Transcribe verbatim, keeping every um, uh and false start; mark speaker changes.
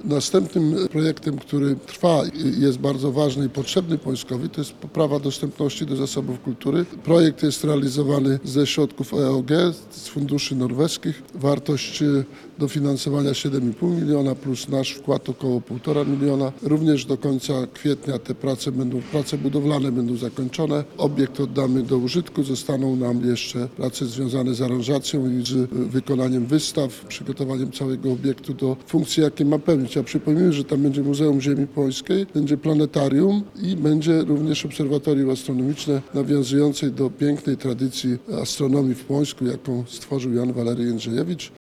Speaker 1: Następnym projektem, który trwa i jest bardzo ważny i potrzebny Pońskowi, to jest poprawa dostępności do zasobów kultury. Projekt jest realizowany ze środków E O G, z funduszy norweskich. Wartość dofinansowania siedem i pół miliona plus nasz wkład około półtora miliona. Również do końca kwietnia te prace będą, prace budowlane będą zakończone. Obiekt oddamy do użytku. Zostaną nam jeszcze prace związane z aranżacją i z wykonaniem wystaw, przygotowaniem całego obiektu do funkcji, jakie ma pełnić. Ja przypomnę, że tam będzie Muzeum Ziemi Pońskiej, będzie planetarium i będzie również obserwatorium astronomiczne nawiązujące do pięknej tradycji astronomii w Pońsku, jaką stworzył Jan Walery Jędrzejewicz.